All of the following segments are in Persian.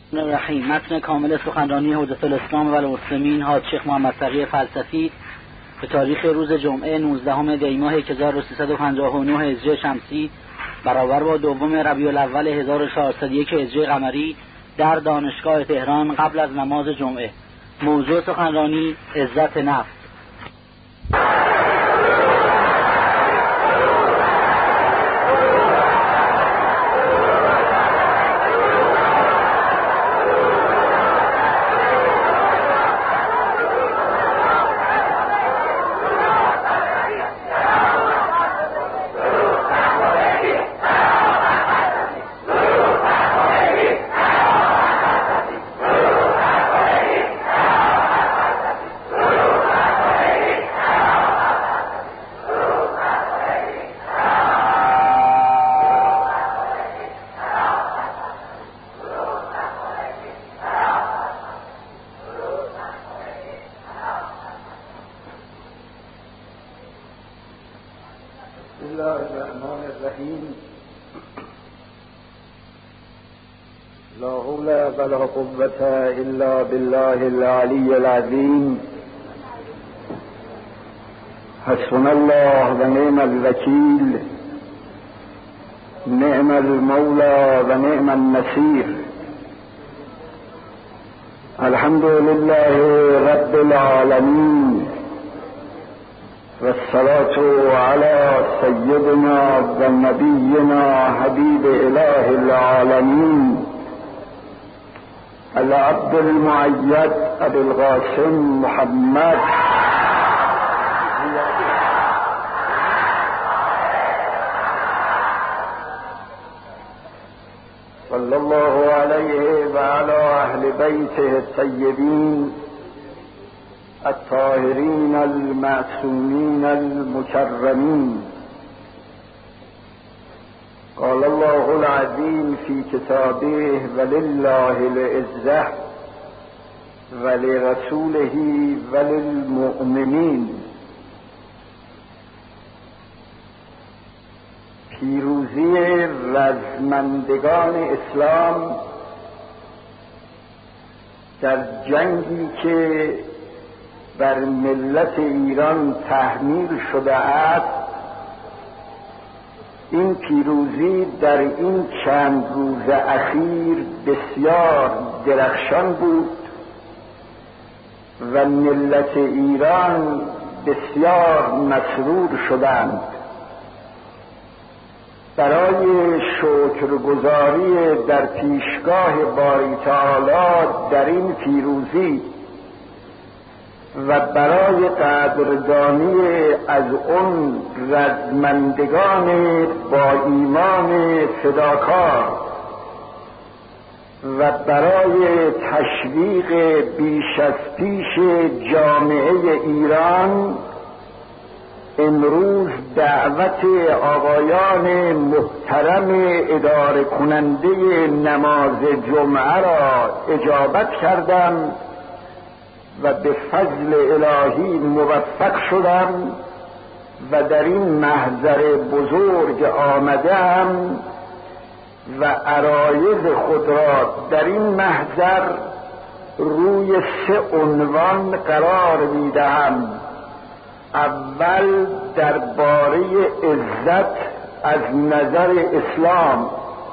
رحیم. متن کامل سخنرانی حجت الاسلام و المسلمین حاج شیخ محمد تقی فلسفی به تاریخ روز جمعه 19 دی ماه 1359 هجری شمسی برابر با دوم ربیع الاول 1401 هجری قمری در دانشگاه تهران قبل از نماز جمعه. موضوع سخنرانی عزت نفس. ولا قوة إلا بالله العلي العظيم. حسبنا الله ونعم الوكيل، نعم المولى ونعم النصير. الحمد لله رب العالمين، والصلاة على سيدنا ونبينا حبيب إله العالمين العبد المؤيد أبي القاسم محمد صلى الله عليه وعلى أهل بيته الطيبين الطاهرين المعصومين المكرمين. قال الله العظيم في كتابه: ولله العزة ولرسوله وللمؤمنين. پیروزی رزمندگان اسلام در جنگی که بر ملت ایران تحمیل شده است، این پیروزی در این چند روز اخیر بسیار درخشان بود و ملت ایران بسیار مسرور شدند. برای شکرگزاری در پیشگاه باری تعالی در این پیروزی و برای قدردانی از اون رزمندگان با ایمان فداکار و برای تشویق بیش از پیش جامعه ایران، امروز دعوت آقایان محترم اداره کننده نماز جمعه را اجابت کردم و به فضل الهی موفق شدم و در این محضر بزرگ آمدم و عرایض خود را در این محضر روی 3 عنوان قرار میدهم. اول درباره عزت از نظر اسلام،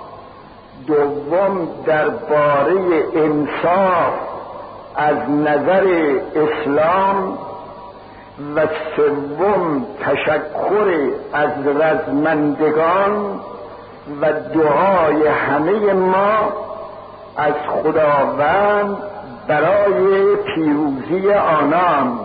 دوم درباره انصاف از نظر اسلام و سوم تشکر از رزمندگان و دعای همه ما از خداوند برای پیروزی آنان.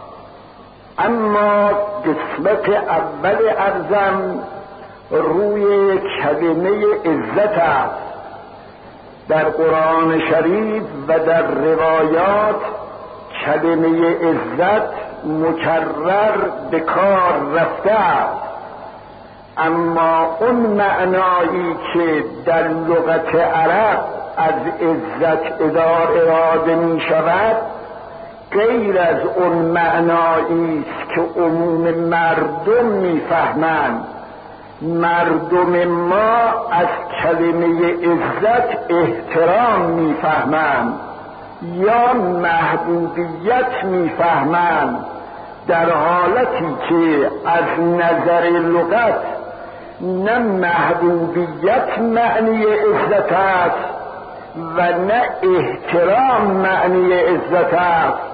اما قسمت اول عرضم روی کلمه عزت است. در قرآن شریف و در روایات کلمه عزت مکرر به کار رفته است، اما اون معنایی که در لغت عرب از عزت اراده می شود غیر از اون معنایی است که عموم مردم میفهمند مردم ما از کلمه عزت احترام میفهمند یا محبوبیت میفهمند، در حالتی که از نظر لغت نه محبوبیت معنی عزت است و نه احترام معنی عزت است.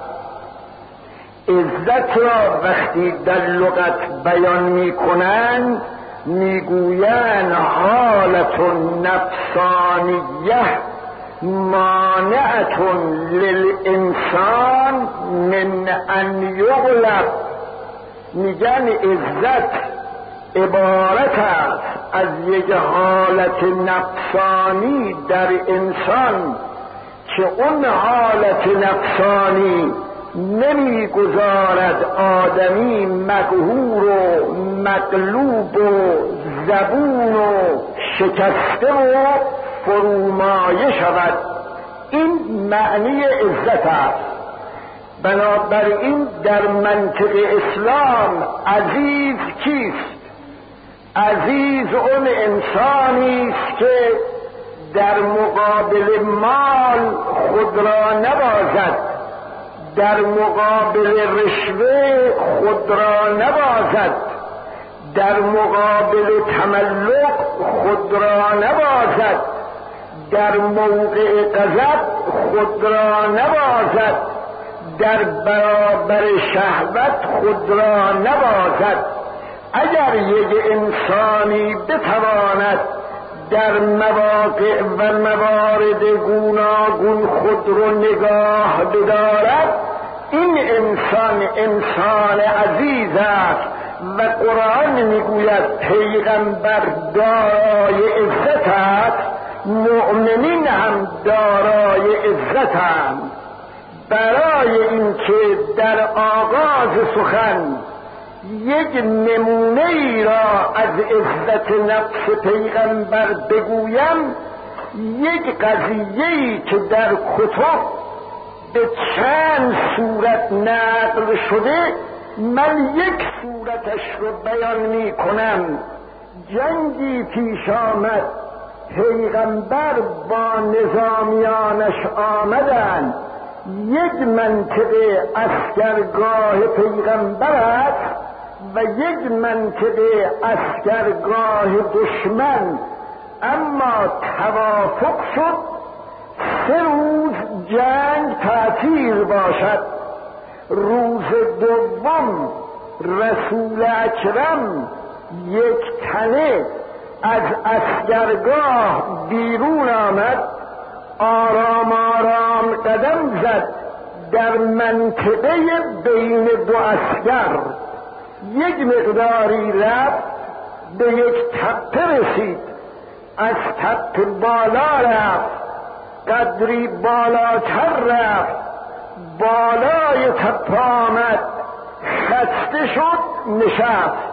عزت را وقتی در لغت بیان میکنند میگویند حالت نفسانیه مانعة للانسان من ان یغلب. میگن عزت عبارت است از یک حالت نفسانی در انسان که اون حالت نفسانی نمیگذارد آدمی مقهور و مغلوب و زبون و شکسته و فرومایه شود. این معنی عزت است. بنابراین در منطق اسلام عزیز کیست؟ عزیز اون انسانی است که در مقابل مال خود را نبازد، در مقابل رشوه خود را نبازد، در مقابل تملق خود را نبازد، در موقع غضب خود را نبازد، در برابر شهوت خود را نبازد. اگر یک انسانی بتواند در مواقع و موارد گوناگون خود رو نگاه بدارد، این انسان عزیز است و قرآن میگوید پیغمبر دارای عزت است، مؤمنین هم دارای عزتند. برای اینکه در آغاز سخن یک نمونه ای را از عزت نفس پیغمبر بگویم، یک قضیه‌ای که در کتب به چند صورت نقل شده، من یک صورتش رو بیان می کنم. جنگی پیش آمد، پیغمبر با نظامیانش آمدند. یک منطقه اسکرگاه پیغمبر است و یک منطقه اسکرگاه دشمن، اما توافق شد 3 روز جنگ تعطیل باشد. روز دوم رسول اکرم یک تنه از اسکرگاه بیرون آمد، آرام آرام قدم زد در منطقه بین 2 اسکر. یک مقداری رفت، به یک تپه رسید، از تپه بالا رفت، قدری بالاتر رفت، بالای تپه آمد، خسته شد، نشست.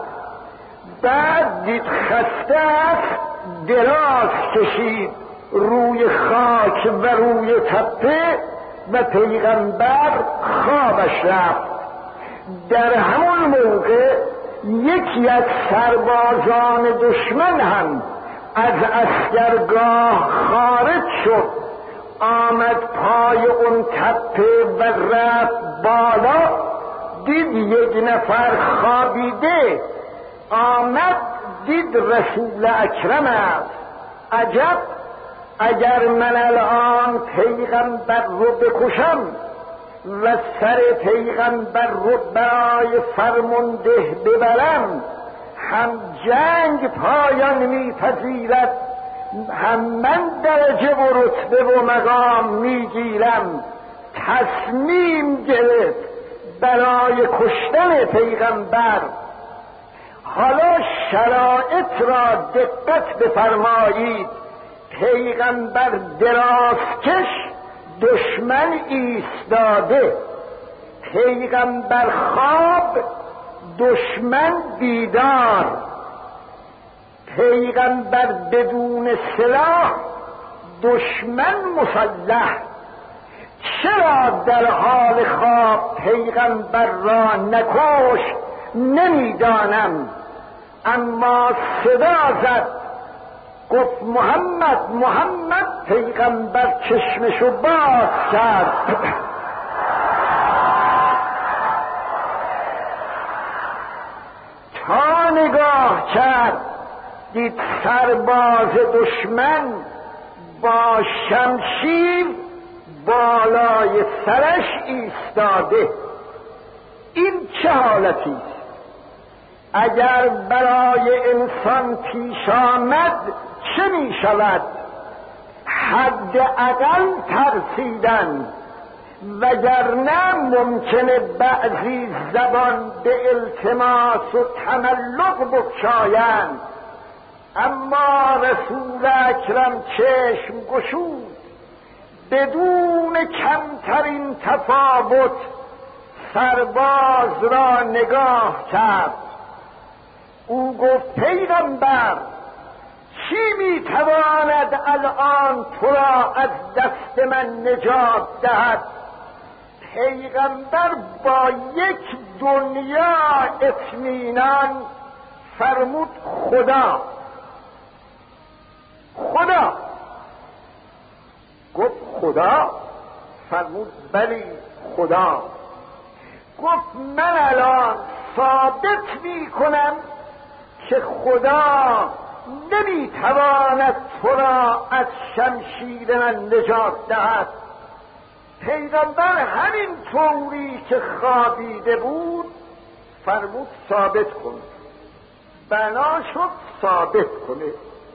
بعد دید خسته است، دراز کشید روی خاک و روی تپه و پیغمبر خوابش رفت. در همون موقع یکی از سربازان دشمن هم از اسکرگاه خارج شد، آمد پای اون تپه و رفت بالا، دید یک نفر خوابیده، آمد دید رسول اکرم است. عجب، اگر من الان پیغمبر رو بکشم و سر پیغمبر رو برای فرمانده ببرم، هم جنگ پایان میپذیرد، هم من درجه و رتبه و مقام میگیرم. تصمیم گرفت برای کشتن پیغمبر. حالا شرایط را دقت بفرمایید. پیغمبر درازکش، دشمن ایستاده، پیغمبر خواب، دشمن بیدار، پیغمبر بدون سلاح، دشمن مسلح. چرا در حال خواب پیغمبر را نکشت نمیدانم، اما صدا زد، گفت محمد محمد. پیغمبر چشمشو باز کرد، تا نگاه کرد دید سرباز دشمن با شمشیر بالای سرش ایستاده. این چه حالتی است؟ اگر برای انسان پیش آمد چه می شود؟ حداقل ترسیدن، وگرنه ممکنه بعضی زبان به التماس و تملق بگشایند. اما رسول اکرم چشم گشود، بدون کمترین تفاوت سرباز را نگاه کرد. او گفت پیغمبر چی میتواند الان تو را از دست من نجات دهد؟ پیغمبر با یک دنیا اطمینان فرمود خدا. خدا. گفت خدا؟ فرمود بلی خدا. گفت من الان ثابت می کنم که خدا نمیتواند تو را از شمشیر من نجات دهد. پیغمبر همین طوری که خوابیده بود فرمود ثابت کن. بنا شد ثابت کنه.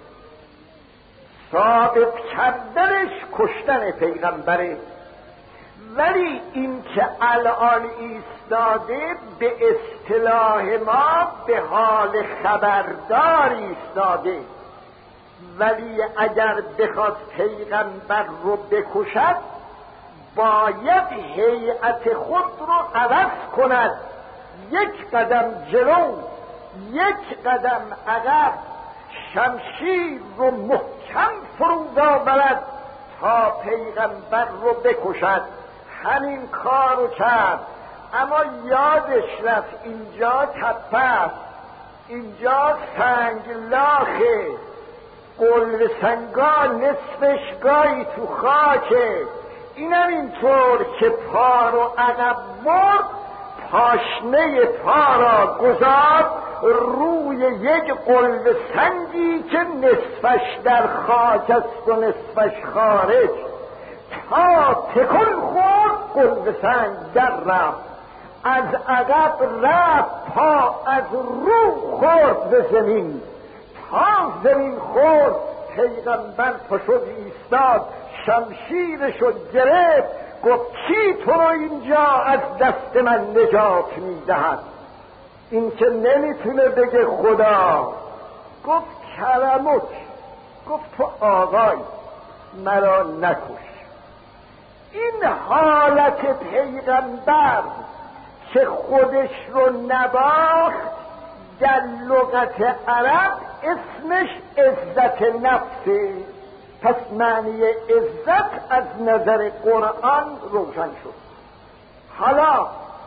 ثابت کردنش کشتن پیغمبره، ولی این که الان ایستاده به اصطلاح ما به حال خبردار ایستاده، ولی اگر بخواد پیغمبر رو بکشد باید هیئت خود رو عوض کند، یک قدم جلو یک قدم عقب، شمشیر رو محکم فرود آورد تا پیغمبر رو بکشد. همین کار رو کرد، اما یادش رفت اینجا تپه است، اینجا سنگلاخه، قلب سنگا نصفش گاهی تو خاکه. اینم اینطور که پا رو عقب برد، پاشنه پا را گذارد روی یک قلب سنگی که نصفش در خاک است و نصفش خارج. تا تکون خورد قلب سنگ در رفت، از عقب رفت، پا از رو خورد به زمین. تا زمین خورد پیغمبر پشد ایستاد، شمشیرشو گرفت، گفت کی تو رو اینجا از دست من نجات میدهد؟ این که نمیتونه بگه خدا. گفت کرمک. گفت تو آقای مرا نکش. این حالت پیغمبر که خودش رو نباخت در لغت عرب اسمش عزت نفسه. پس معنی عزت از نظر قرآن روشن شد. حالا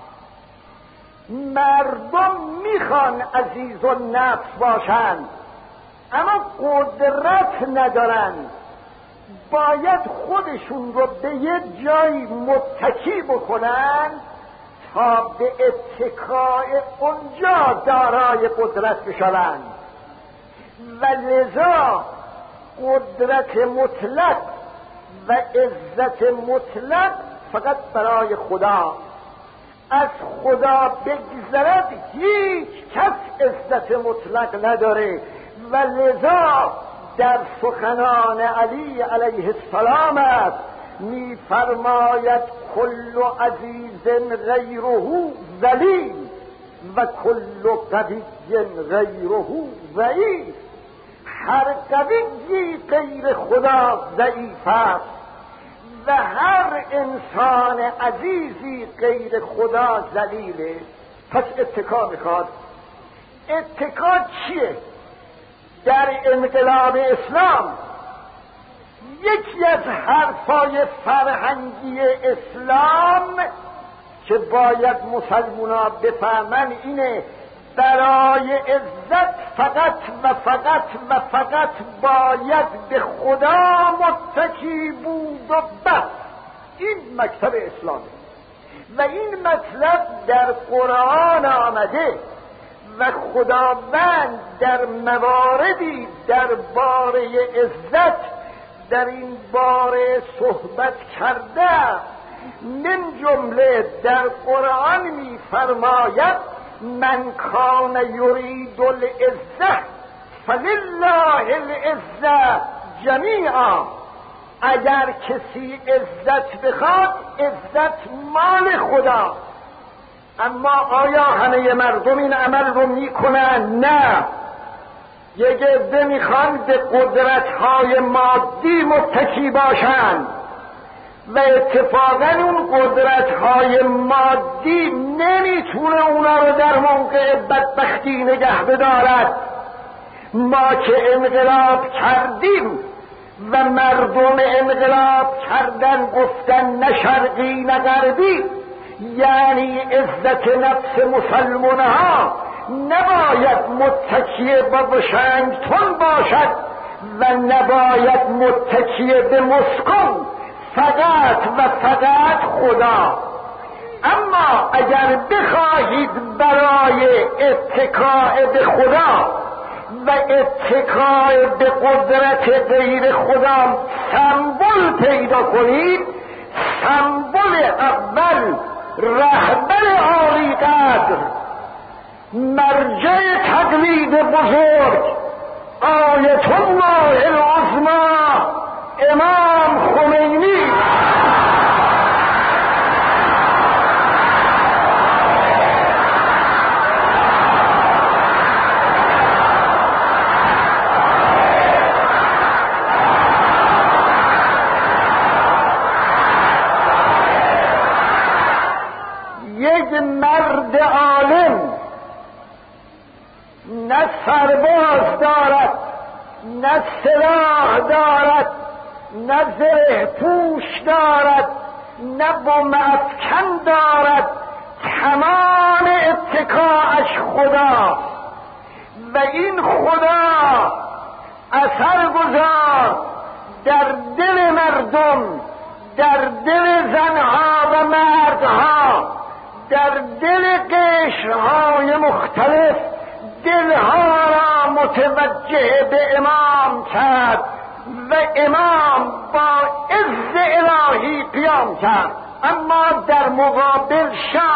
مردم میخوان عزیز و نفس باشند اما قدرت ندارند، باید خودشون رو به یه جایی متکی بکنند تا به اتکای اونجا دارای قدرت بشوند، و لذا قدرت مطلق و عزت مطلق فقط برای خدا. از خدا بگذرد هیچ کس عزت مطلق نداره، و لذا در سخنان علی علیه السلام است میفرماید کل عزیز غیره ذلیل و کل قوی غیره ضعیف. هر قوی غیر خدا ضعیف است و هر انسان عزیزی غیر خدا ذلیله. پس اتکا میخواد. اتکا چیه؟ در انقلاب اسلام یکی از حرفای فرهنگی اسلام که باید مسلمان‌ها بفهمن اینه برای عزت فقط و فقط و فقط باید به خدا متکی بود و بس. این مکتب اسلامی و این مطلب در قرآن آمده و خداوند در مواردی درباره عزت در این باره صحبت کرده. من جمله در قرآن می فرماید من کان یرید العزة فلله العزة جمیعا. اگر کسی عزت بخواد عزت مال خدا. اما آیا همه مردم این عمل رو میکنن؟ نه. یک عده میخوان به قدرت‌های مادی متکی باشند و اتفاقا اون قدرت‌های مادی نمیتونه اونا رو در موقع بدبختی نگه بدارد. ما که انقلاب کردیم و مردم انقلاب کردن گفتن نه شرقی نه غربی، یعنی عزت نفس مسلمانها نباید متکیه به واشنگتن باشد و نباید متکیه به مسکو، فقط و فقط خدا. اما اگر بخواهید برای اتکاء به خدا و اتکاء به قدرت غیر خدا سمبل پیدا کنید، سمبل اول رهبر عالی قدر، مرجع تقلید بزرگ، آیت الله العظمی امام خمینی. یک مرد عالم نه سرباز دارد، نه سلاح دارد، نه زره پوش دارد، نه بم افکن دارد، تمام اتکاش خدا و این خدا اثر گذار در دل مردم، در دل زنها و مردها، در دل قشرهای مختلف دلها را متوجه به امام کرد و امام با عز الهی قیام کرد. اما در مقابل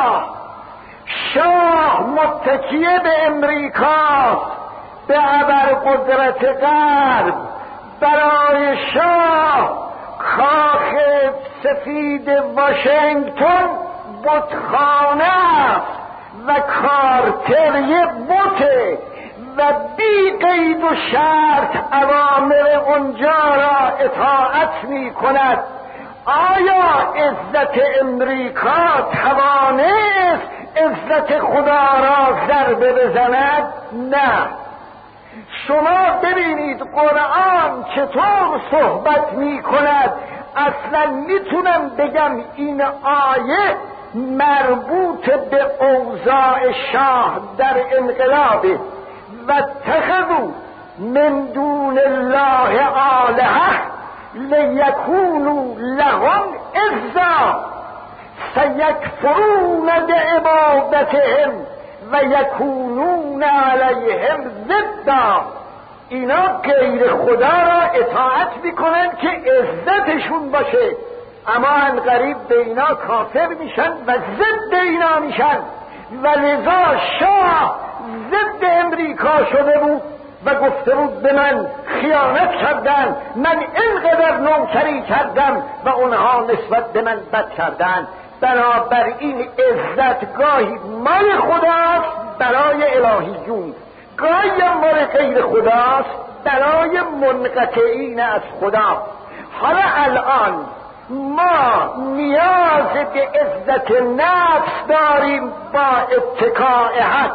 شاه متکیه به امریکا، به ابرقدرت غرب. برای شاه کاخ سفید واشنگتن بتخانه و کارتر یه بته و بی قید و شرط اوامر اونجا را اطاعت می کند. آیا عزت امریکا توانست عزت خدا را ضربه بزند؟ نه. شما ببینید قرآن چطور صحبت می کند. اصلا میتونم بگم این آیه مربوط به اوضاع شاه در انقلابه. و اتخذوا من دون الله آلهة لیکونوا لهم عزا سیکفرون بعبادتهم و یکونون علیهم ضدا. اینا غیر خدا را اطاعت میکنن که عزتشون باشه، اما عنقریب به اینا کافر میشن و ضد اینا میشن. و لذا شاه ضد امریکا شده بود و گفته بود به من خیانت کردن، من اینقدر نوکری کردم و اونها نسبت به من بد کردن. بنابراین عزت گاهی مال خداست برای الهیون، گاهی مال غیر خداست برای منقطعین از خدا. حالا الان ما نیاز به عزت نفس داریم با اتکاء حق.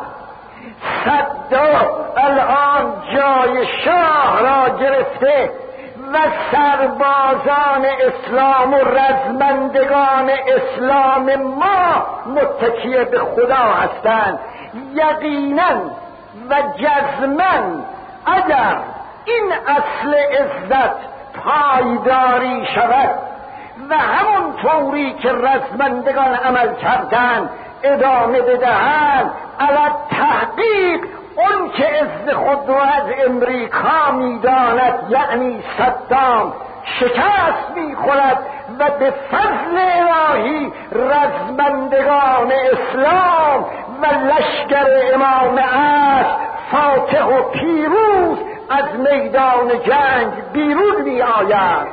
صدام الان جای شاه را گرفته و سربازان اسلام و رزمندگان اسلام ما متکی به خدا هستند. یقینا و جزما اگر این اصل عزت پایداری شود و همون طوری که رزمندگان عمل کردن ادامه بدهند، علی تحقیق اون که عز خود رو از امریکا میداند، یعنی صدام، شکست میخورد و به فضل الهی رزمندگان اسلام و لشکر امام عصر فاتح و پیروز از میدان جنگ بیرون می آید.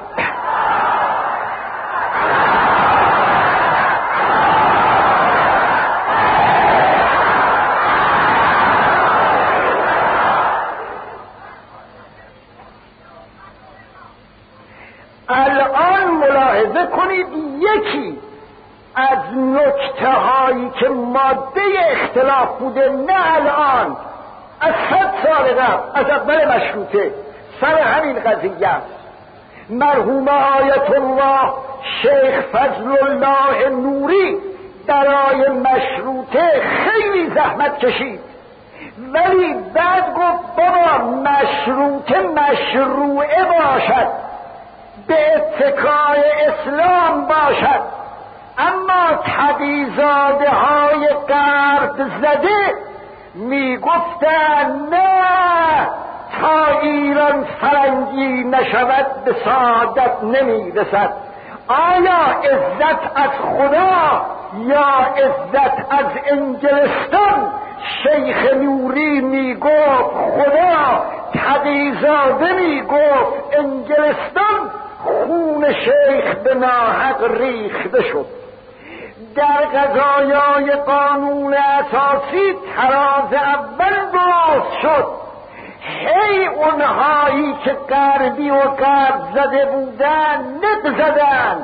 الان ملاحظه کنید یکی از نکته هایی که ماده اختلاف بوده، نه الان، از 100 سال قبل، از اول مشروطه، سر همین قضیه است. مرحوم آیت الله شیخ فضل الله نوری برای مشروطه خیلی زحمت کشید، ولی بعد گفت بابا مشروطه مشروعه باشد، به اتکای اسلام باشد، اما تقی‌زاده های غرب زده می گفتن نه، تا ایران فرنگی نشود به سعادت نمی رسد. آیا عزت از خدا یا عزت از انگلستان؟ شیخ نوری می گفت خدا، تقی‌زاده می گفت انگلستان. خون شیخ به ناحق ریخته شد. در قضایای قانون اساسی تراز اول درست شد. هی اونهایی که غربی و غرب زده بودن نق زدن،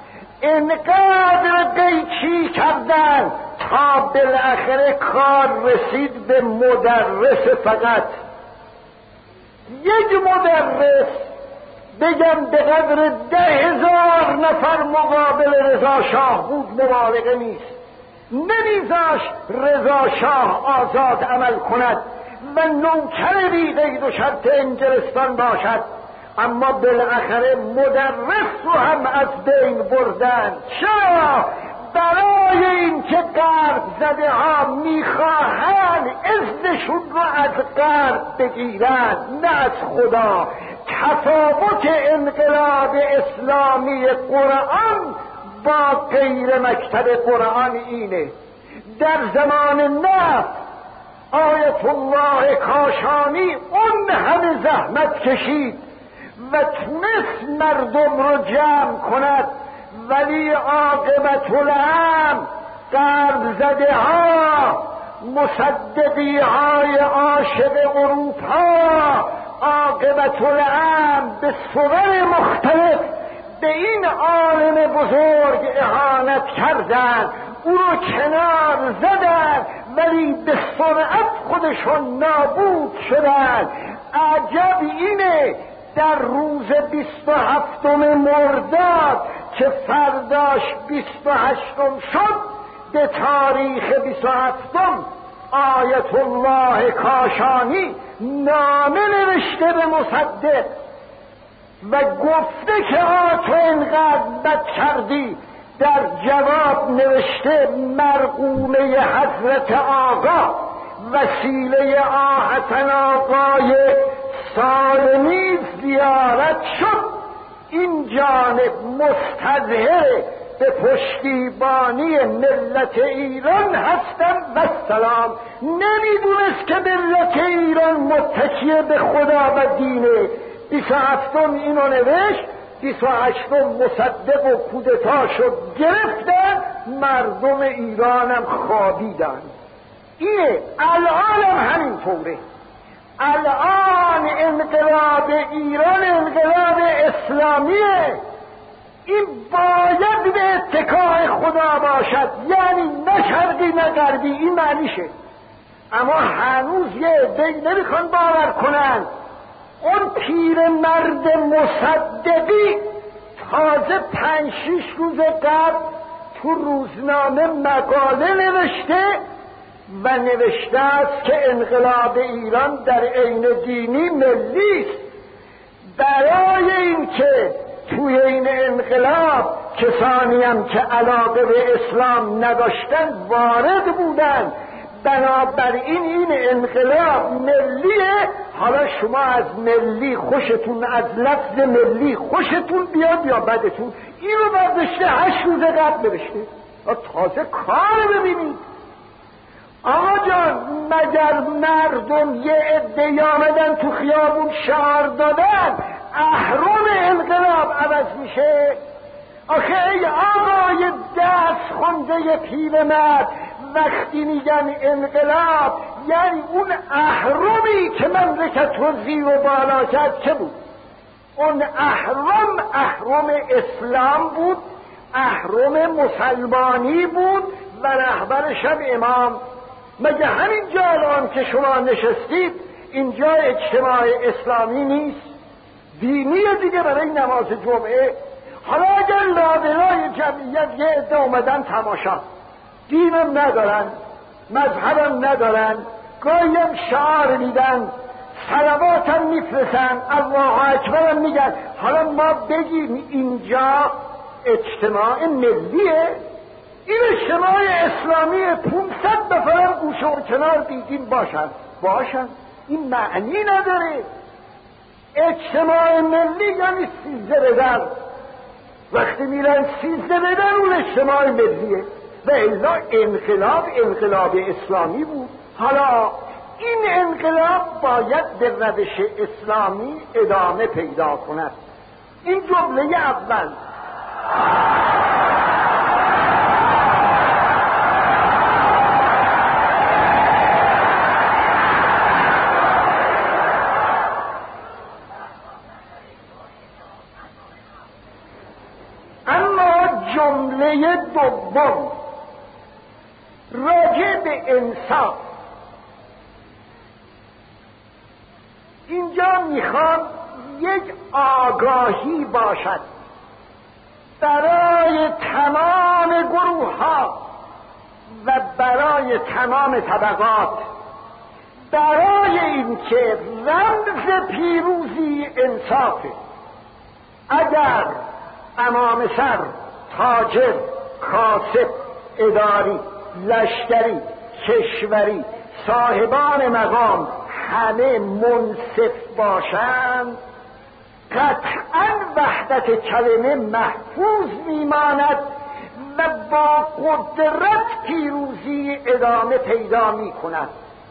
انقدر قیچی کردن تا بالاخره کار رسید به مدرس. فقط یک مدرس بگم به قدر 10,000 نفر مقابل رضا شاه بود، مبالغه نیست. نمیذاش رضا شاه آزاد عمل کند و نوکر بی قید و شرط انگلستان باشد، اما بالاخره مدرس رو هم از بین بردن. چرا؟ برای اینکه غرب زده ها میخواهند عزشون رو از غرب بگیرند، نه از خدا. تفاوت انقلاب اسلامی قرآن با غیر مکتب قرآن اینه. در زمان نفت آیت الله کاشانی اون همه زحمت کشید و تونست مردم رو جمع کند، ولی عاقبت الامر غرب زده ها، مصدقی های عاشق اروپا، عاقبت الامر به صور مختلف به این عالم بزرگ اهانت کردند، او رو کنار زدند، ولی به سرعت خودشون نابود شدند. عجب اینه در روز 27 مرداد که فرداش 28 شد، به تاریخ 27 آیت الله کاشانی نامه نوشته به مصدق و گفته که تو اینقدر بد کردی. در جواب نوشته مرقومه حضرت آقا وسیله آهتن آقای سالمی زیارت شد، این جانب مستظهر به پشتیبانی ملت ایران هستم و سلام. نمیدونست که ملت ایران متکیه به خدا و دینه. 27 اینو نوشت، 28 مصدق و کودتا شد، گرفتن، مردم ایرانم خوابیدن. اینه الان هم همینطوره. الان انقلاب ایران انقلاب اسلامیه، این باید به اتکای خدا باشد، یعنی نه شرقی نه غربی، این معنیشه. اما هنوز یه عده‌ای نمیخوان باور کنن. اون پیرمرد مصدقی تازه 5-6 روز قبل تو روزنامه مقاله نوشته و نوشته است که انقلاب ایران در عین دینی ملی است. برای اینکه توی این انقلاب کسانی هم که علاقه به اسلام نداشتن وارد بودن، بنابراین این انقلاب ملیه. حالا شما از ملی خوشتون، از لفظ ملی خوشتون بیاد یا بدتون، اینو برداشته 8 روز قبل نوشته. تازه کار ببینید. آقا جان، مگر مردم یه عده‌ای آمدن تو خیابون شعار دادن اهرم انقلاب عوض میشه؟ آخه ای آقای دست خونده پیرمرد، وقتی میگن انقلاب یعنی اون اهرمی که مملکت رو زیر و بالا کرد که بود؟ اون اهرم اسلام بود، اهرم مسلمانی بود و رهبرش هم امام. مگه همین جا الان که شما نشستید اینجا اجتماع اسلامی نیست؟ دینیه دیگه برای نماز جمعه. حالا اگر لابلای جمعیت یه عده اومدن تماشا، دینم ندارن، مذهبم ندارن، گاهی هم شعار میدن، صلواتم میفرسن، الله اکبرم میگن، حالا ما بگیم اینجا اجتماع ملیه؟ این اجتماع اسلامی 500 نفرم گوشه و کنار دیدین باشن، این معنی نداره. اجتماع ملی یعنی 13 بدن، وقتی میرن 13 بدن اون اجتماع ملیه. و الا انقلاب اسلامی بود. حالا این انقلاب باید به روش اسلامی ادامه پیدا کند. این جمله اول. جمله دوم راجع به انصاف. اینجا میخوام یک آگاهی باشد برای تمام گروه ها و برای تمام طبقات، برای اینکه رمز پیروزی انصافه. اگر امام سر، تاجر، کاسب، اداری، لشکری، کشوری، صاحبان مقام همه منصف باشند، قطعا وحدت کلمه محفوظ میماند و با قدرت پیروزی ادامه پیدا میکند.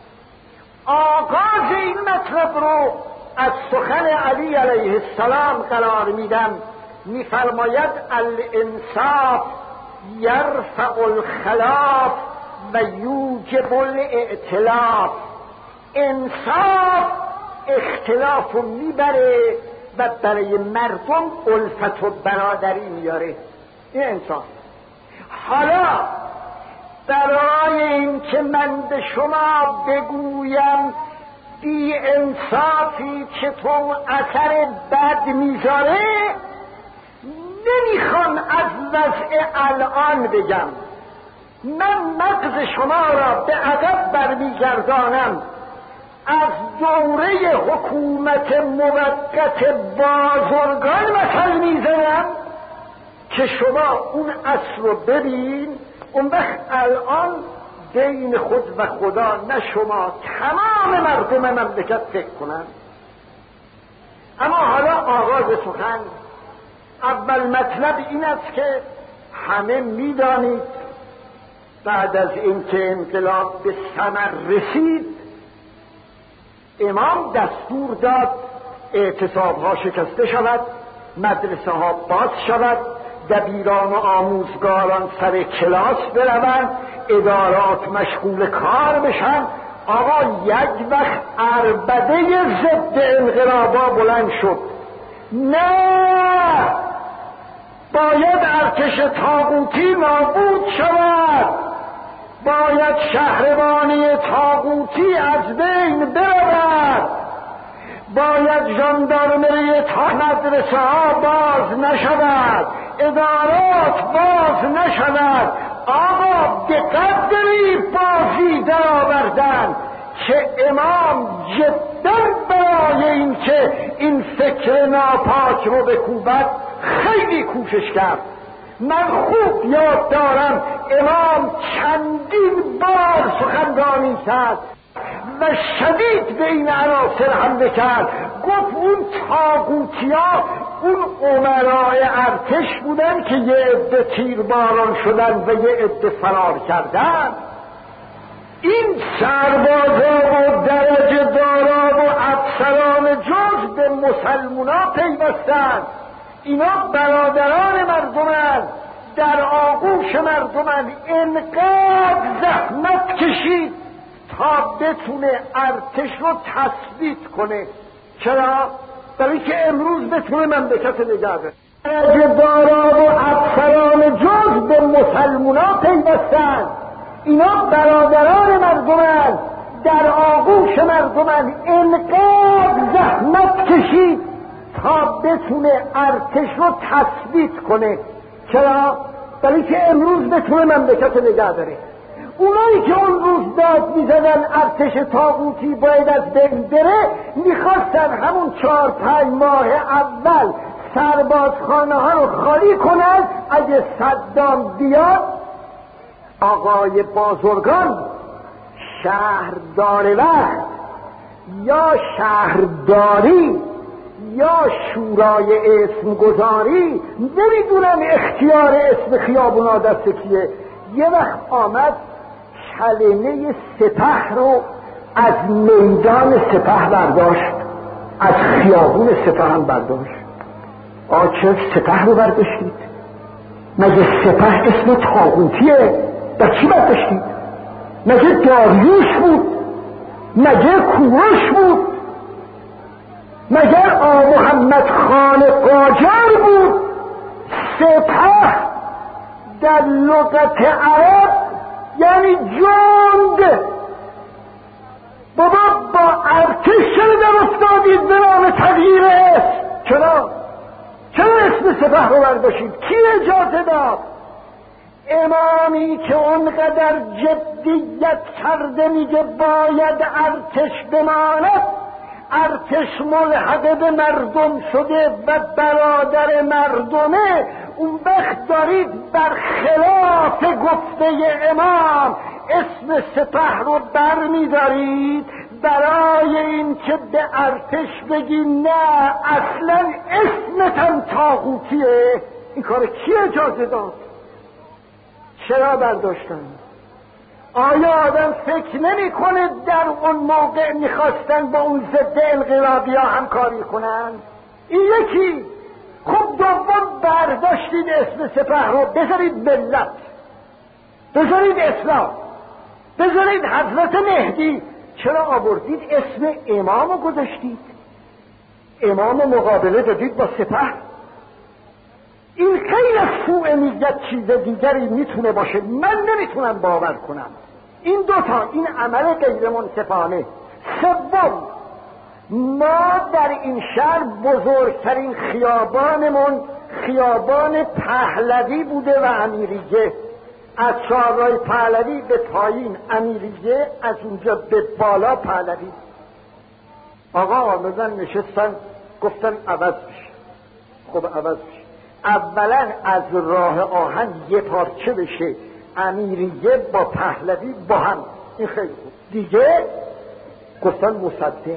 آغاز این مطلب رو از سخن علی علیه السلام قرار میدم. میفرماید الانصاف یرفع الخلاف و یوجب الائتلاف. انصاف اختلاف رو میبره و برای مردم الفت و برادری میاره. این انصاف. حالا برای این که من به شما بگویم بی انصافی چطور اثر بد میذاره، نمیخوام از وضع الان بگم. من مغز شما را به عقب برمیگردانم، از دوره حکومت موقت بازرگان مثل میزنم که شما اون اصل رو ببین. اون وقت الان بین خود و خدا نه شما، تمام مردم مملکت فکر کنن. اما حالا آغاز سخن. اول مطلب این است که همه میدانید بعد از اینکه انقلاب به ثمر رسید، امام دستور داد اعتصاب‌ها شکسته شود، مدرسه ها باز شود، دبیران و آموزگاران سر کلاس بروند، ادارات مشغول کار بشن. آقا یک وقت عربده ضد انقلابا بلند شد. نه، باید ارتش طاغوتی نابود شود، باید شهربانی طاغوتی از بین برود، باید ژاندارمری تا مدرسه ها باز نشود، ادارات باز نشود. آقا به قدری بازی در آوردن که امام جدا برای این که این فکر ناپاک رو بکوبد خیلی کوشش کرد. من خوب یاد دارم امام چندین بار سخنرانی کرد و شدید به این عناصر حمله کرد. گفت اون طاغوتیا اون امرای ارتش بودن که یه عده تیرباران شدن و یه عده فرار کردن. این سربازا و درجه دارا و افسران جز به مسلمونا پیوستن. اینا برادران مردمن، در آغوش مردمن. انقدر زحمت کشید تا بتونه ارتش رو تثبیت کنه. چرا؟ برای که امروز بتونه مملکت نگه داره. درجه دارا و افسران جز به مسلمونا پیوستن. اینا برادران مردمن، در آغوش مردمن. انقدر زحمت کشید تا بتونه ارتش رو تثبیت کنه. چرا؟ برای که امروز بتونه مملکت نگه داره. اونایی که اون روز داد میزدن ارتش طاغوتی باید از بین بره، میخواستن همون 4-5 ماه اول سربازخانه ها رو خالی کنن. اگه صدام بیاد، آقای بازرگان شهردار وقت یا شهرداری یا شورای اسم گذاری، نمیدونم اختیار اسم خیابونا دست کیه، یه وقت آمد کلمه سپه رو از میدان سپه برداشت، از خیابون سپه هم برداشت. چه سپه رو برداشتید؟ مگه سپه اسم طاغوتیه؟ در چی برداشتید؟ مگه داریوش بود؟ مگه کوروش بود؟ مگر محمد خان قاجار بود؟ سپه در لغت عرب یعنی جند. بابا با ارتش چرا در افتادید به نام تغییر اسم؟ چرا اسم سپه رو برداشتید؟ کی اجازه داد؟ امامی که اونقدر جدیت کرده میگه باید ارتش بماند، ارتش ملحق به مردم شده و برادر مردمه، اون وقت دارید برخلاف گفته امام اسم سپه رو برمیدارید برای این که به ارتش بگی نه اصلا اسمتم طاغوتیه. این کار کی اجازه داد؟ چرا برداشتن؟ آیا آدم فکر نمی کنه در اون موقع میخواستن با اون ضد انقلابی ها همکاری کنن؟ این یکی. خب دوم، برداشتید اسم سپه رو بذارید ملت، بذارید اسلام، بذارید حضرت مهدی. چرا آوردید اسم امام رو گذاشتید؟ امام مقابله دادید با سپه. این خیلی از سوء نیت چیز دیگری میتونه باشه، من نمیتونم باور کنم. این دوتا، این عمل غیر منصفانه. سوم، ما در این شهر بزرگترین خیابانمون خیابان پهلوی بوده و امیریه. از چهارراه پهلوی به پایین امیریه، از اونجا به بالا پهلوی. آقا آمدن نشستن گفتن عوض بشه. خب عوض بشه. اولا از راه آهن یه پارچه بشه، امیریه با پهلوی با هم. این خیلی خوب. دیگه گفتن مصدق.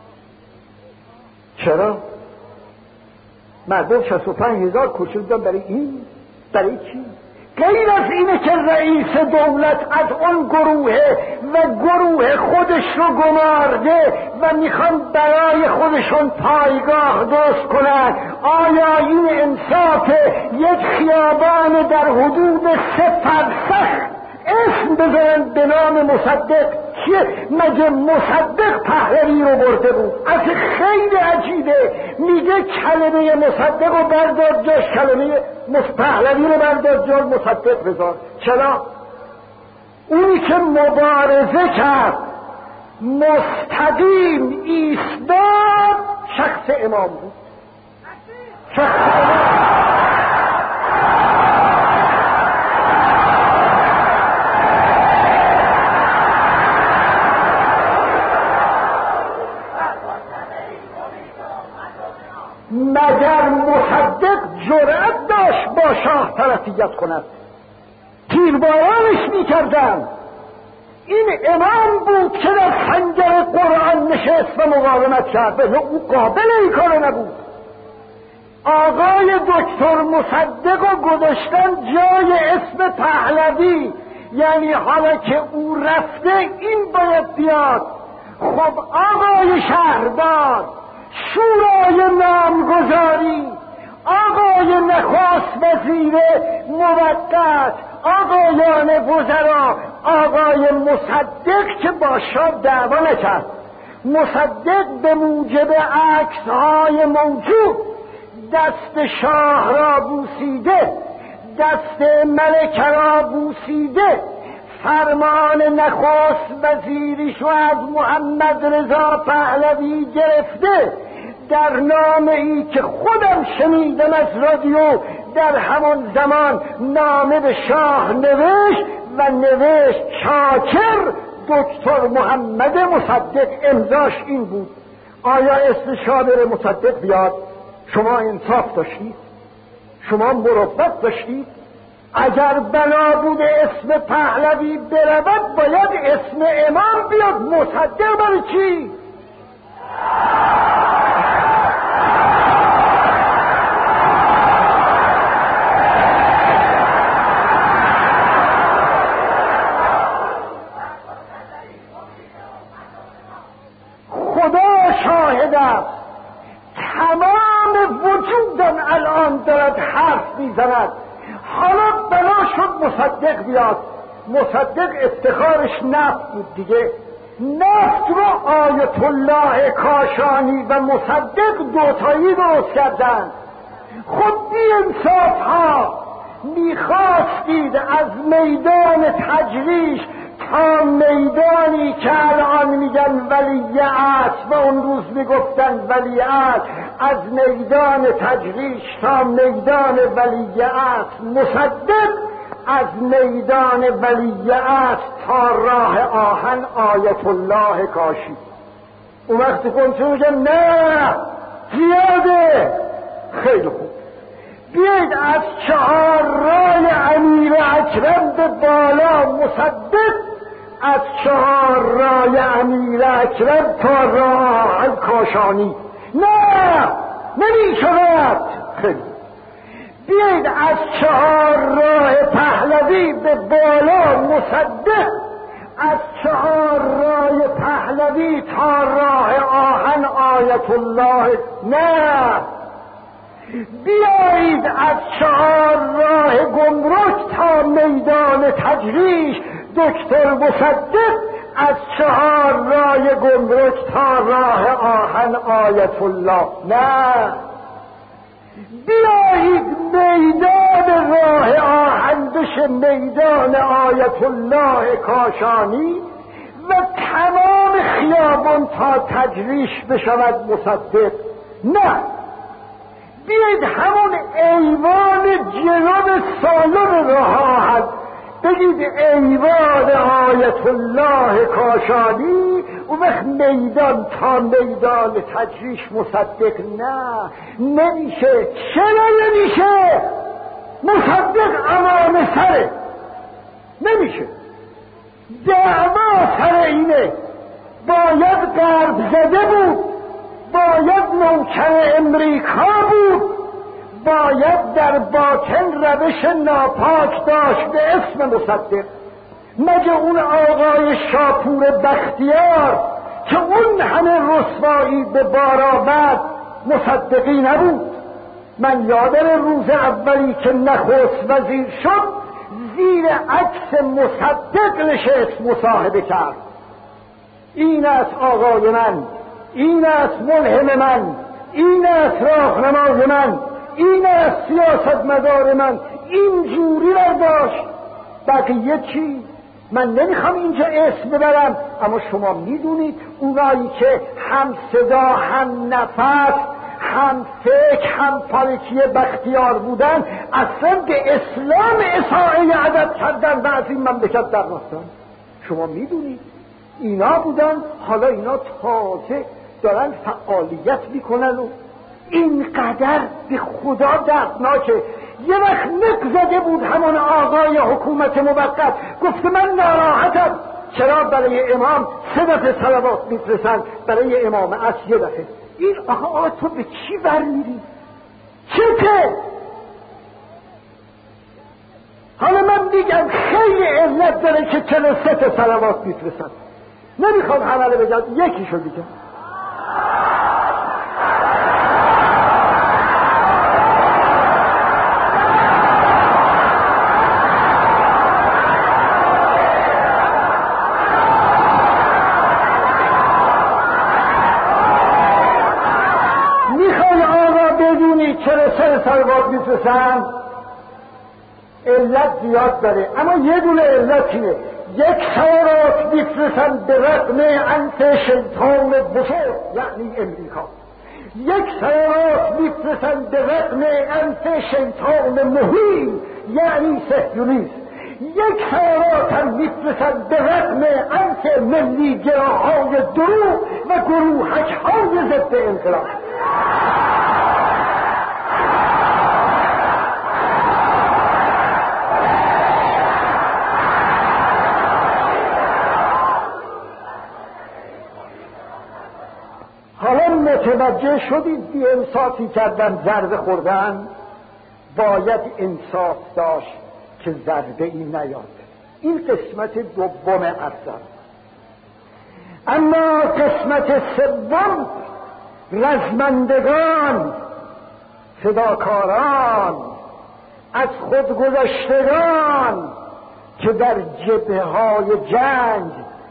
چرا؟ مردم 65,000 کشیدن برای این؟ برای چی؟ غیر از اینه که رئیس دولت از اون گروه خودش رو گمارده و میخوان برای خودشون پایگاه درست کنن. آیا این انصافه؟ یک خیابان در حدود 3 فرسخ اسم بذارن به نام مصدق؟ چیه؟ مگه مصدق پهلوی رو برده بود؟ از خیلی عجیبه. میگه کلمه مصدق رو بردار جاش کلمه پهلوی رو بردار جاش مصدق بذار. چرا؟ اونی که مبارزه کرد مستقیم ایستاد شخص امام بود. شخص امام. کند، تیربارانش میکردند. این امام بود که در خنجر قرآن نشست و مقاومت کرد، و او قابل این کار نبود. آقای دکتر مصدق رو گذاشتن جای اسم پهلوی، یعنی حالا که او رفته این باید بیاد. خب آقای شهردار، شورای نامگذاری، آقای نخست وزیر موقت، آقایان وزرا، آقای مصدق که با شاه دعوا نکرد، مصدق به موجب عکس‌های موجود دست شاه را بوسیده، دست ملکه را بوسیده، فرمان نخست وزیریش رو از محمد رضا پهلوی گرفته، در نامه‌ای که خودم شنیدم از رادیو در همان زمان نامه به شاه نوشت و نوشت چاکر دکتر محمد مصدق، امضاش این بود. آیا اسم شاه بره مصدق بیاد؟ شما انصاف داشتید؟ شما مروت داشتید؟ اگر بنا بوده اسم پهلوی برود باید اسم امام بیاد، مصدق برای چی؟ خدا شاهد است، تمام وجودم الان دارد حرف میزند. حالا بنا شد مصدق بیاد. مصدق افتخارش نفت بود دیگه. نفت رو آیت الله کاشانی و مصدق دوتایی درست کردن. خود بی انصاف ها میخواستید از میدان تجریش تا میدانی که الان میگن ولیعصر و اون روز میگفتن ولیعصر، از میدان تجریش تا میدان ولیعصر، مصدق از میدان ولیعصر تا راه آهن آیت الله کاشی. اون وقتی کنچه میگن نه زیاده، خیلی خوب، بیاید از 4 راه امیر اکرم به بالا، مصدق از 4 راه امیر اکرم تا راه کاشانی. نه نمیشود. خیلی بیاید از 4 راه پهلوی به بالا، مصدق از 4 راه پهلوی تا راه آهن آیت الله. نه بیایید از 4 راه گمرک تا میدان تجریش، دکتر مصدق از 4 راه گمرک تا راه آهن آیت الله. نه بیایید میدان راه آهن بشه میدان آیت الله کاشانی و تمام خیابان تا تجریش بشود مصدق. نه بیاید همون ایوان جناب سالن راه آهن بگید ایوان آیت الله کاشانی، اون وقت میدان تا میدان تجریش مصدق. نه نمیشه. چرا نمیشه؟ مصدق امان سره، نمیشه. دعوا سر اینه، باید غرب زده بود، باید نوکر امریکا بود، باید در باطن روش ناپاک داشت به اسم مصدق. مگه اون آقای شاپور بختیار که اون همه رسوایی به بار آورد مصدقی نبود؟ من یادم روز اولی که نخست وزیر شد زیر عکس مصدق نشست مصاحبه کرد. این است آقای من، این است ملهم من، این است راهنمای من، این است سیاستمدار من. اینجوری برداشت. بقیه چی؟ من نمیخوام اینجا اسم ببرم، اما شما میدونید اونایی که هم صدا هم نفس هم فکر هم پالیتی بختیار بودن اصلا به اسلام اساءه ادب کردن و از این مملکت در رفتن. شما میدونید اینا بودن. حالا اینا تازه دارن فعالیت میکنن و اینقدر به خدا دردناکه. یه وقت نک زده بود همون آقای حکومت موقت، گفت من ناراحتم چرا برای امام 3 دفعه صلوات میفرستن، برای امام عصر 1 دفعه. این آقا تو به چی برمیری؟ چته؟ حالا من میگم خیلی علت داره که 43 تا صلوات میفرستن. نمیخوام همه رو بگم، یکیشو بگم. میخوای آقا بدونی چرا 3 صلوات میفرستن؟ علت زیاد داره، اما یه دونه علت اینه: 1 صلوات میفرستن به رغم انف شیطان بزرگ یعنی امریکا، 1 صلوات میفرستن به رغم انف شیطان مهین یعنی صهیونیسم، 1 صلوات هم میفرستن به رغم انف ملی گراهای دروغ و گروهک‌های ضد انقلاب. متوجه شدید بی انصافی کردن، ضربه خوردن؟ باید انصاف داشت که ضربه ای نیاد. این قسمت دوم عرضم. اما قسمت سوم، رزمندگان، فداکاران، از خودگذشتگان که در جبهه‌های جنگ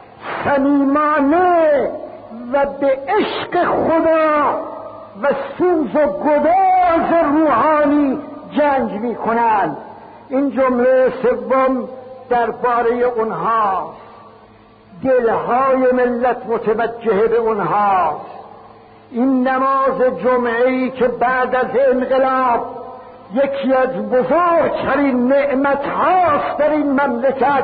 صمیمانه و به عشق خدا و سوز و گداز روحانی جنگ میکنند. این جمله سوم درباره اونهاست. دلهای ملت متوجه به اونهاست. این نماز جمعه‌ای که بعد از انقلاب یکی از بزرگترین نعمت‌هاست در این مملکت،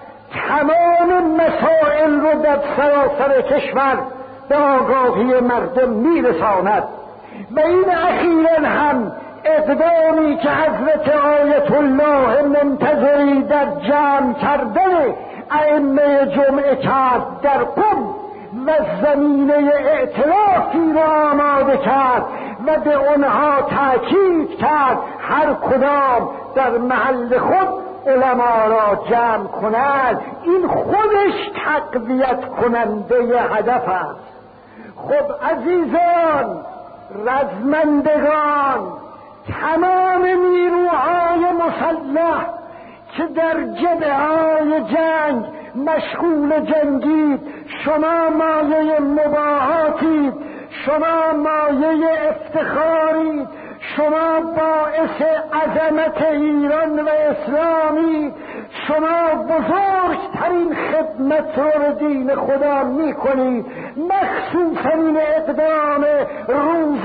تمام مسائل رو در سراسر کشور به آگاهی مردم میرساند. و این اخیراً هم اقدامی که حضرت آیت الله منتظری در جمع کردن ائمه جمعه کرد در قم و زمینه ائتلافی را آماده کرد و به آنها تأکید کرد هر کدام در محل خود علما را جمع کنند، این خودش تقویت کننده هدف است. خب عزیزان، رزمندگان، تمام نیروهای مسلح که در جبهه‌های جنگ مشغول جنگید، شما مایه مباهاتید، شما مایه افتخارید، شما باعث عظمت ایران و اسلامی، شما بزرگترین خدمت رو به دین خدا میکنید. مخصوصا این اقدام روز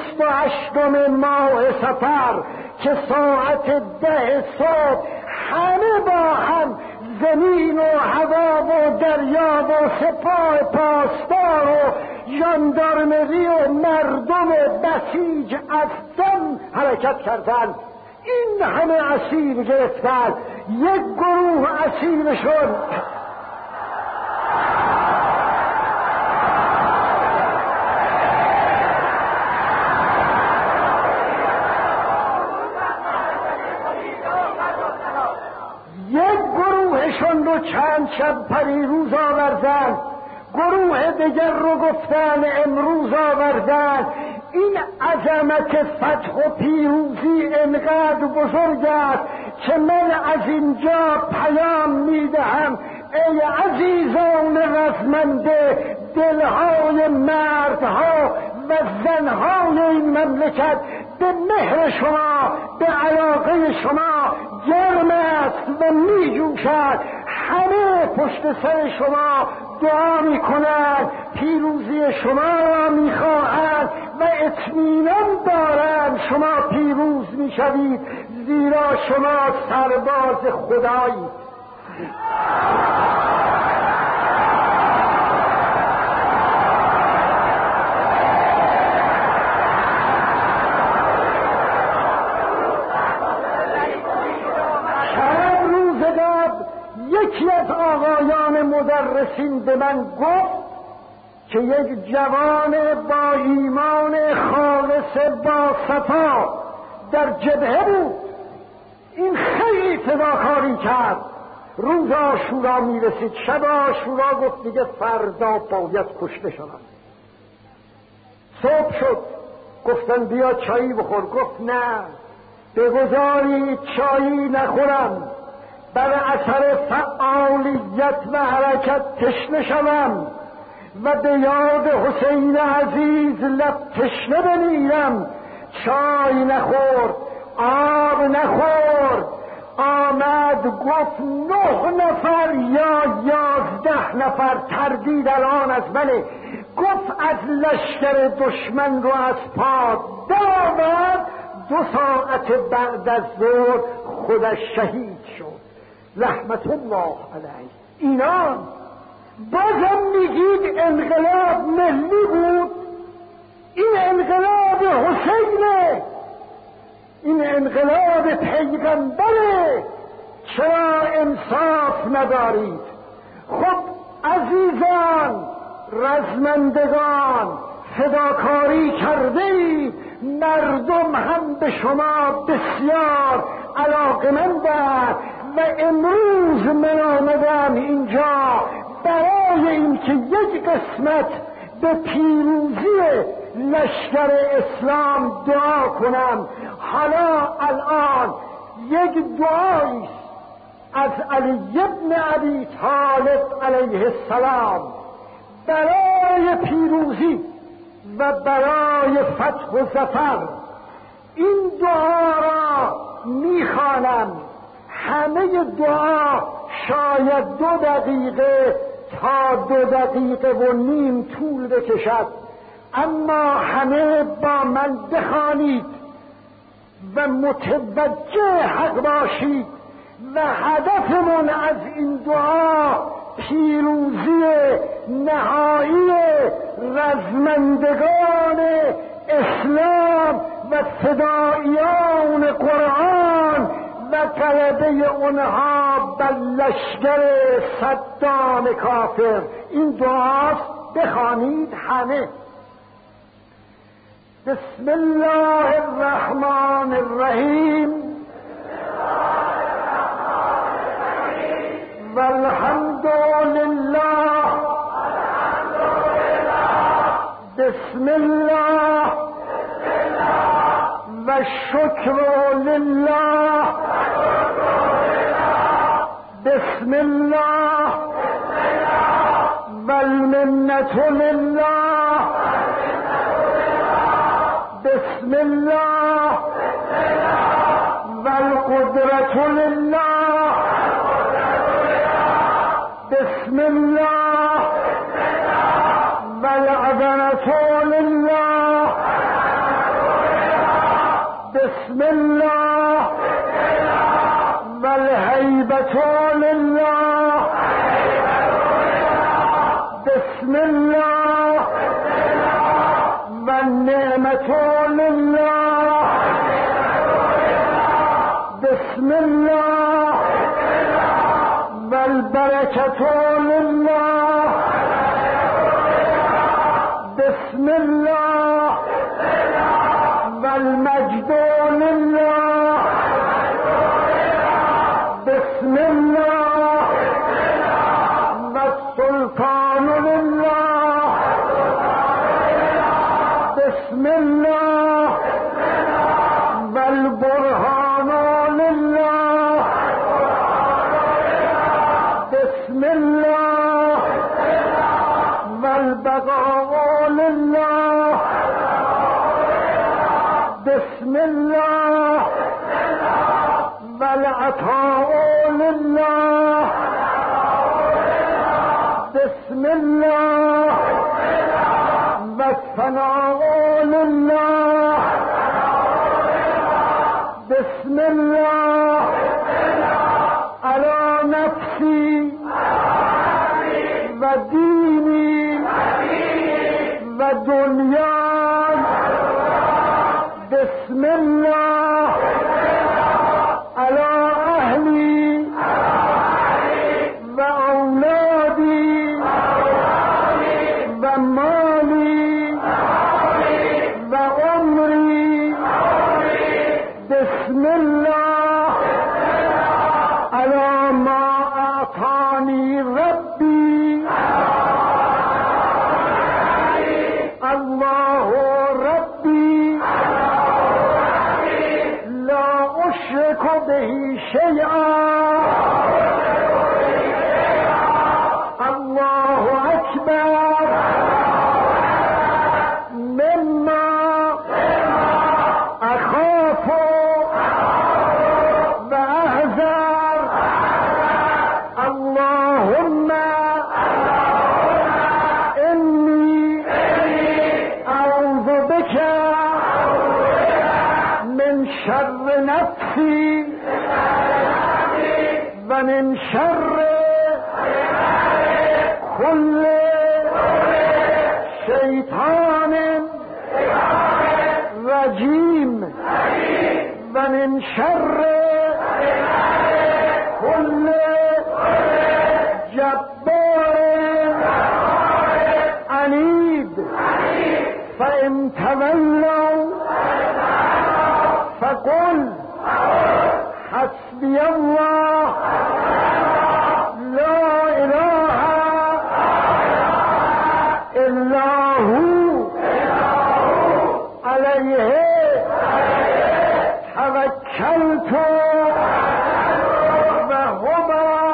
28 ماه صفر که ساعت 10 صبح همه با هم، زمین و هوا و دریا و سپاه پاسدار و ژاندارمری و مردم بسیج از دم حرکت کردند. این همه اسیر گرفتند. یک گروه اسیرشون رو چند شب پریروز آوردن، گروه دیگر رو گفتن امروز آوردن. این عظمت فتح و پیروزی انقدر بزرگ است که من از اینجا پیام میدهم: ای عزیزان رزمنده، دلهای مردها و زنهای این مملکت به مهر شما، به علاقه شما گرم است و می جوشد. همه پشت سر شما دعا می کنند، پیروزی شما را می خواهند و اطمینان دارند شما پیروز می شوید، زیرا شما سرباز خدایید. یکی از آقایان مدرسین به من گفت که یک جوان با ایمان خالص با صفا در جبهه بود، این خیلی فداکاری کرد، روز عاشورا میرسید، شب عاشورا گفت دیگه فردا باید کشته شدم. صبح شد، گفتن بیا چایی بخور، گفت نه، بگذارید چایی نخورم، بر اثر فعالیت و حرکت تشنه شوم و به یاد حسین عزیز لب تشنه بمیرم. چای نخورد، آب نخورد، آمد گفت 9 نفر یا 11 نفر، تردید الان از منه، گفت از لشکر دشمن رو از پا درآورد، 2 ساعت بعد از ظهر خودش شهید شد رحمت الله علیه. اینا بازم میگید انقلاب ملی بود؟ این انقلاب حسینه، این انقلاب پیغمبره، چرا انصاف ندارید؟ خب عزیزان، رزمندگان، فداکاری کرده اید، مردم هم به شما بسیار علاقمندند و امروز من آمدم اینجا برای اینکه یک قسمت به پیروزی لشکر اسلام دعا کنم. حالا الان یک دعایی از علی بن ابی طالب علیه السلام برای پیروزی و برای فتح و ظفر، این دعا را میخوانم. همه دعا شاید 2 دقیقه تا 2 دقیقه و نیم طول بکشد، اما همه با من بخوانید و متوجه حق باشید و هدفمون از این دعا پیروزی نهایی رزمندگان اسلام و فداییان قرآن و غلبه اونها بر لشکر صدام کافر. این دعاست، بخوانید همه. بسم الله الرحمن الرحیم والحمد لله بسم الله والشکر لله بسم الله والمنة لله بسم الله والقدرة لله بسم الله والعظمة لله بسم الله والهيبة لله بسم الله والنعمة لله بسم الله والبركة لله بسم الله والمجد لله بسم الله والسلطان لله بسم الله والبرهان لله بسم الله والبقاء لله بسم الله والعطاء لله بسم الله والثناء لله بسم الله على نفسي وديني ودنياي بسم الله على أهلي و من شر کل شیطان رجیم و من شر کل جبار عنید فإن تولوا فقل حسبی الله لا اله الا هو علیه توکلت و هو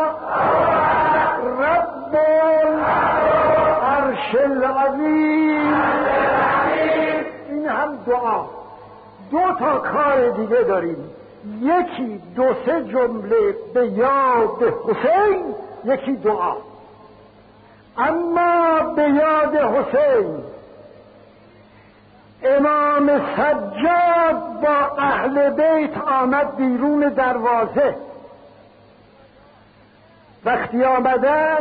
رب العرش العظیم. این هم دعا. دو تا کار دیگه داریم، یکی دو سه جمله به یاد حسین، یکی دعا. اما به یاد حسین امام سجاد با اهل بیت آمد بیرون دروازه. وقتی آمدن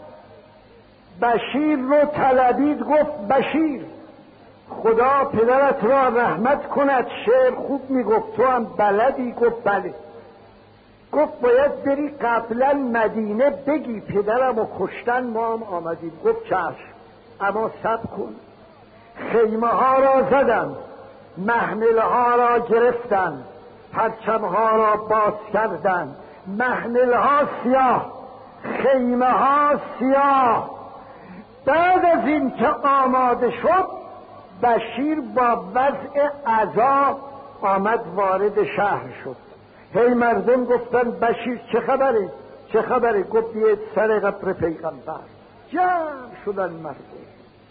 بشیر رو طلبید، گفت بشیر خدا پدرت را رحمت کند، شعر خوب میگفت، تو هم بلدی؟ گفت بله. گفت باید بری قبلا مدینه بگی پدرم رو کشتن، ما هم آمدیم. گفت چشم، اما صبر کن. خیمه ها را زدن، محمله ها را گرفتن، پرچم ها را باز کردن، محمله ها سیاه، خیمه ها سیاه. بعد از این که آماده شد بشیر با وضع عزا آمد وارد شهر شد. هی مردم گفتن بشیر چه خبره؟ چه خبره؟ گفت بیاید سر قبر پیغمبر. جمع شدن مردم.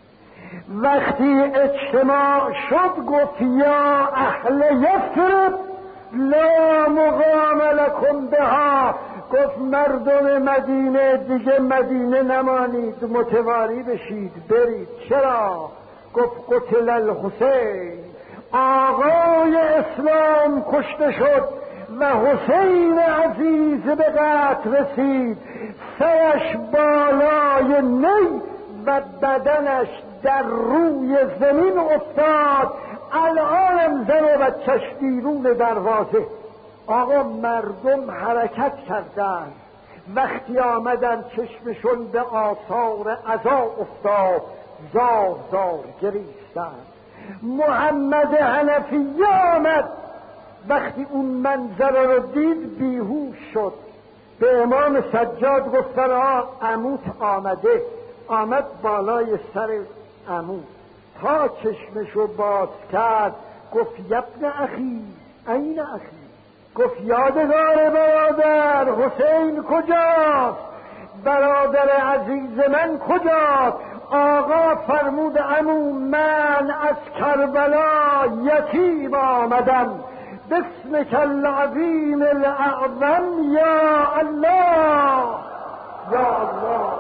وقتی اجتماع شد گفت یا اهل یثرب لا مقام لکم بها. گفت مردم مدینه دیگه مدینه نمانید، متواری بشید برید. چرا؟ گفت قتل الحسین، آقای اسلام کشته شد و حسین عزیز به قتل رسید. سرش بالای نی و بدنش در روی زمین افتاد. الانم زن و بچه‌ش بیرون دروازه. آقا مردم حرکت کردند. وقتی آمدن چشمشون به آثار عزا افتاد، زار زار گریستند. محمد حنفی آمد، وقتی اون منظره رو دید بیهوش شد. به امام سجاد گفتن عموت آمده. آمد بالای سر عمو، تا چشمشو باز کرد گفت یبن اخی این اخی. گفت یادگار برادر حسین کجاست؟ برادر عزیز من کجاست؟ آقا فرمود عمو من از کربلا یتیم آمدم، بسمک العظیم الاعظم یا الله یا الله.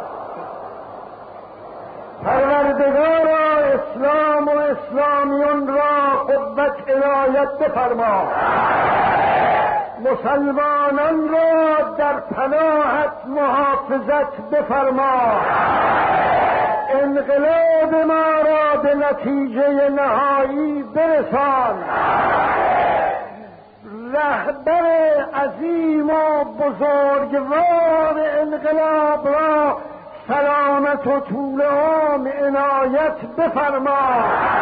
پروردگارا اسلام و اسلامیون را قوت عنایت بفرما، مسلمانان را در پناهت محافظت بفرما، انقلاب ما را به نتیجه نهایی برسان، رهبر عظیم و بزرگوار انقلاب را سلامت و طول عمر عنایت بفرما.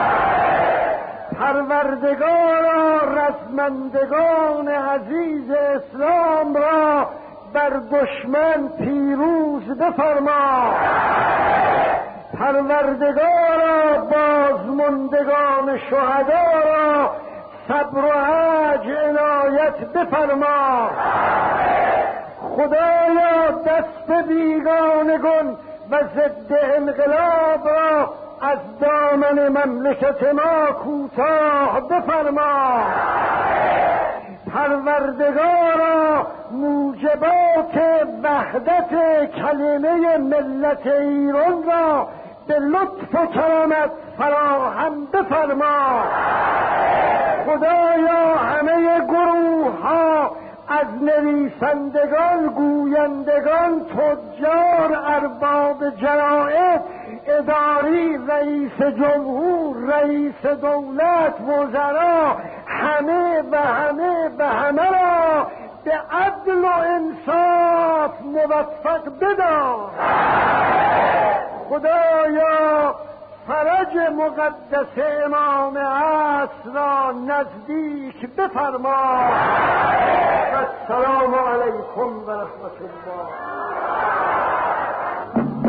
پروردگارا رزمندگان عزیز اسلام را بر دشمن پیروز بفرما. پروردگارا بازماندگان شهدا را صبر و عجز عنایت بفرما. خدایا دست بیگانگان و ضد انقلاب را از دامن مملکت ما کوتاه بفرما. پروردگارا موجبات وحدت کلمه ملت ایران را به لطف و کرمت فراهم بفرما. خدایا همه گروه ها از نویسندگان، گویندگان، تجار، ارباب جرائد، اداری، رئیس جمهور، رئیس دولت، وزرا، همه را به عدل و انصاف موفق بدار. خدایا فرج مقدس امام عصر را نزدیک بفرما. و السلام علیکم و رحمت الله.